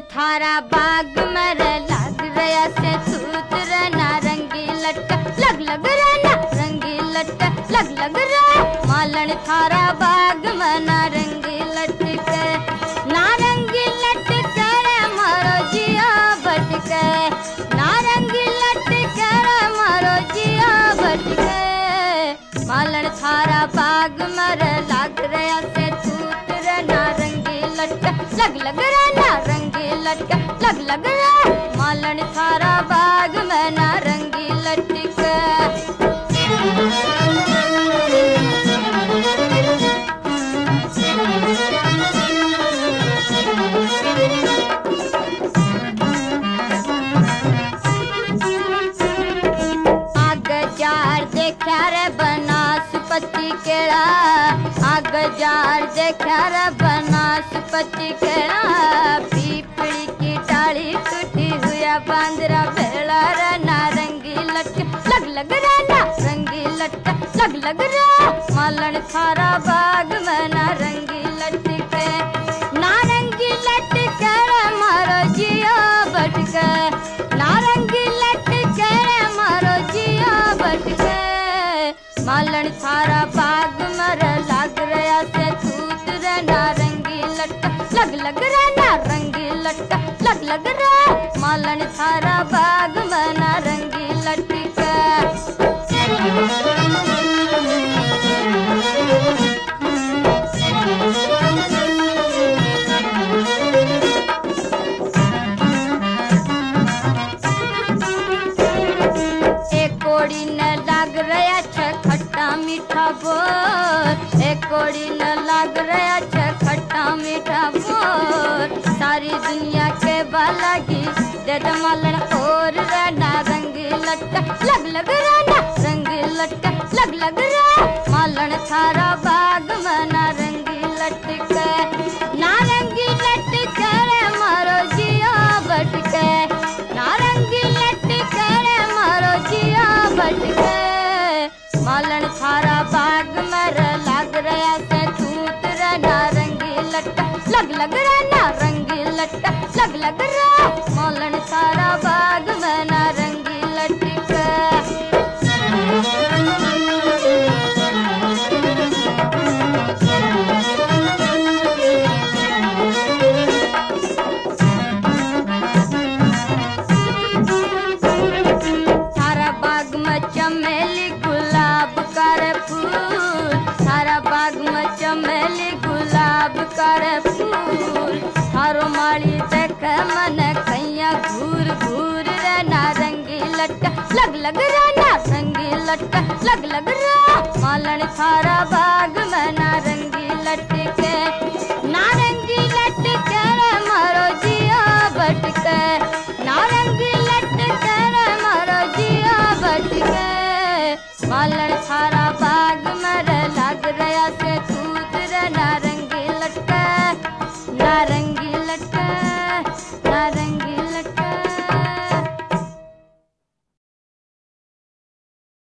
थारा बाग मरे लग रहा से तूत रे नारंगी लटका लग रहा नारंगी लटका लग रहा मालन थारा बाग में नारंगी लटके मारो जिया बटके नारंगी लटके मारो जिया बटके मालन थारा बाग मरे लग रहा से तूत रे नारंगी लटका लग रहा नारंगी लटका लग रहा मालन थारा बाग में नारंगी लटका देखा रे बनासपति केड़ा आग जार देखा रे बनासपति केड़ा पीपड़ी की डाली टूटी हुआ बांदरा भेड़ा रे नारंगी लटका लग रहा नारंगी लटका लग रहा मालन थारा बाग में नारंगी लटके मारो जिया बटके नारंगी लटके मारो जिया बटके मालन थारा बाग मर लग रहा से तूत रे नारंगी लटका लग रहा नारंगी लटका लग रहा मालन थारा बाग में नारंगी लटका कोड़ी न लग रहा छ खट्टा मीठा बोल एक कोड़ी न लग रहा छ खट्टा मीठा बोल सारी दुनिया के बालागी दे मालन और रे नारंगी लटका लग रहा नारंगी लटका लग रहा मालन थारा बाग में नारंगी लटके मारो जिया बटके नारंगी लटके मारो जिया बटके मालन थारा बाग मर लग रहा से तूत रे नारंगी लटका लग रहा नारंगी लटका लग रहा मालन थारा बाग में नारंगी लटका चमेली गुलाब कर फूल थारा बाग में चमेली गुलाब कर फूल थारो माली देख मन कैया घूर घूर रे नारंगी लटका लग रहा नारंगी लटका लग रहा मालन थारा बाग में